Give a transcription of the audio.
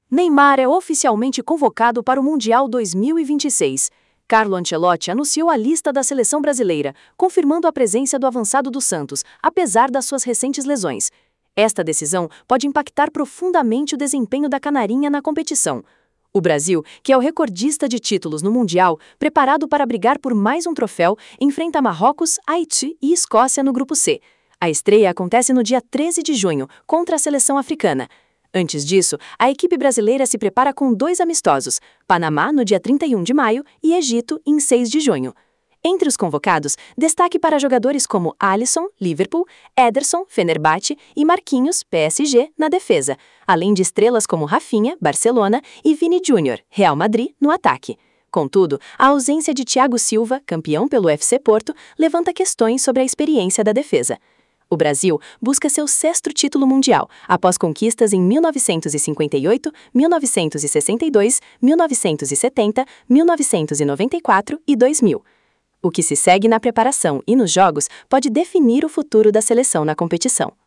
Neymar é oficialmente convocado para o Mundial 2026. Carlo Ancelotti anunciou a lista da seleção brasileira, confirmando a presença do avançado do Santos, apesar das suas recentes lesões. Esta decisão pode impactar profundamente o desempenho da Canarinha na competição. O Brasil, que é o recordista de títulos no Mundial, preparado para brigar por mais um troféu, enfrenta Marrocos, Haiti e Escócia no Grupo C. A estreia acontece no dia 13 de junho, contra a seleção africana. Antes disso, a equipe brasileira se prepara com 2 amistosos, Panamá no dia 31 de maio e Egito em 6 de junho. Entre os convocados, destaque para jogadores como Alisson, Liverpool, Ederson, Fenerbahçe e Marquinhos, PSG, na defesa, além de estrelas como Rafinha, Barcelona e Vini Júnior, Real Madrid, no ataque. Contudo, a ausência de Thiago Silva, campeão pelo FC Porto, levanta questões sobre a experiência da defesa. O Brasil busca seu 6º título mundial, após conquistas em 1958, 1962, 1970, 1994 e 2000. O que se segue na preparação e nos jogos pode definir o futuro da seleção na competição.